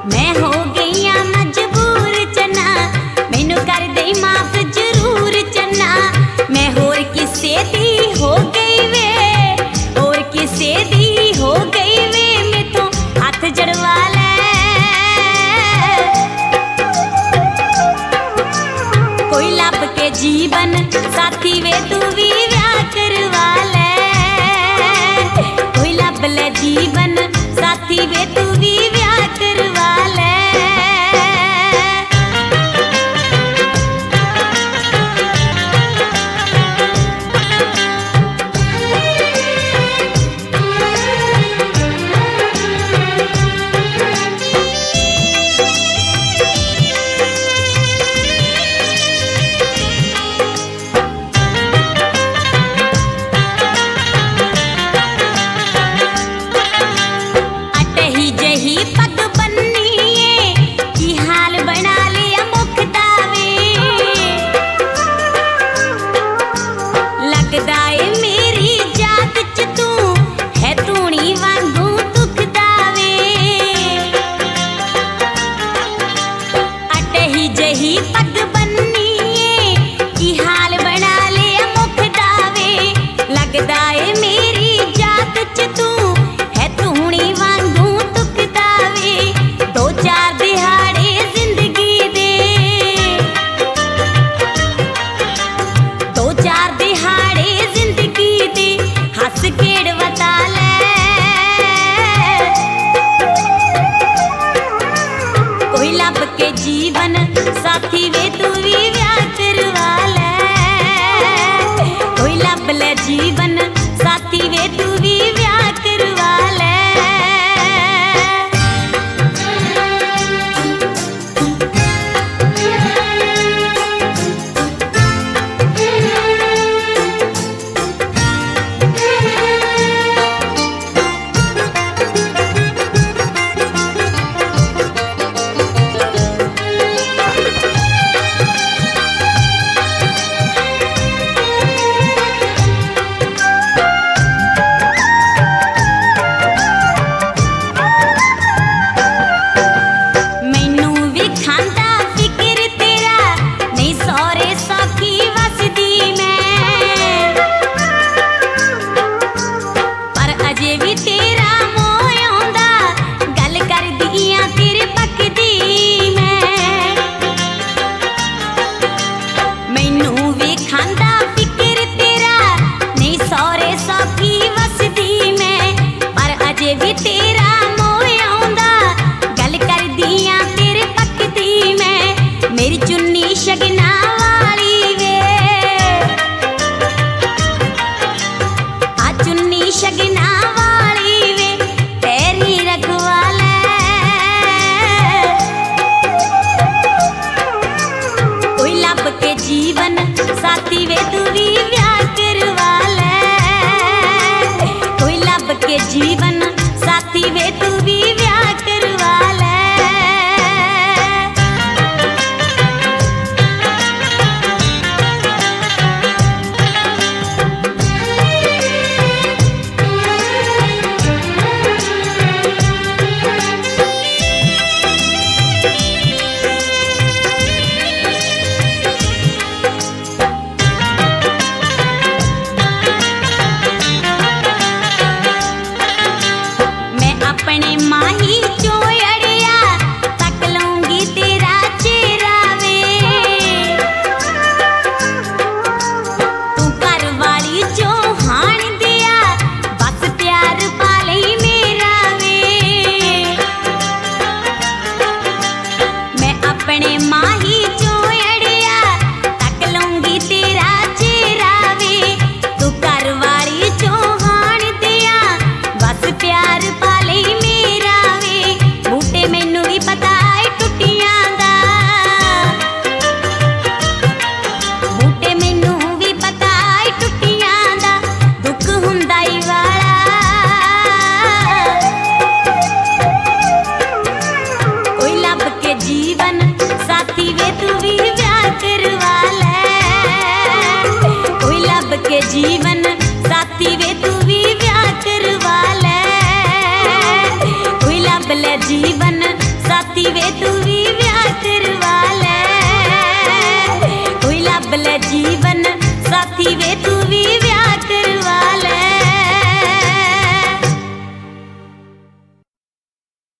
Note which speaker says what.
Speaker 1: मैं हो गई आ मजबूर चन्ना, मैनू कर दे माफ जरूर चन्ना। मैं होर किसे दी हो गई वे, होर किसे दी हो गई वे, मैथों हाथ जड़वा ले। कोई लब के जीवन साथी वे तू भी ब्याह करवा ले। कोई लब ले जीवन साथी वे तू भी ब्याह करवा ले। पग बन्नी की हाल बना लिया मुख दावे, लगदा है मेरी जात च तू है तूनी वांगू दुख दावे। अटही जही पग बन्नी की हाल बना लिया मुख दावे, लगदा है मेरी जात च तू है तूनी वांगू के जीवन साथी वे तू भी ब्याह करवा ले। कोई लब ले जीवन साथी वे तू भी ब्याह करवा ले। शगना वाली वे आ चुन्नी शगना वाली वे तेरी रखवा ले। कोई लब के जीवन साथी वे तू भी ब्याह करवा ले। कोई लब के जीवन साथी वे तू भी ब्याह करवा ले। अपने माही चोयड़िया तक लूंगी तेरा चेहरा वे, तू घर वाली जो हाण दिया बस प्यार पाले मेरा वे। मैं अपने माही चोयड़िया तक लूंगी तेरा चेहरा वे, तू घर वाली जो हाण दिया बस प्यार पाले मेरा वे। बूटे मैनू भी पता है टुटियां दा, बूटे मैनू भी पता है टुटियां दा दुख हुंदा ही वाला। कोई लब के जीवन साथी वे तू भी ब्याह करवा ले। कोई लब के जीवन साथी वे तू भी ब्याह करवा ले। कोई लब ले जीवन जाती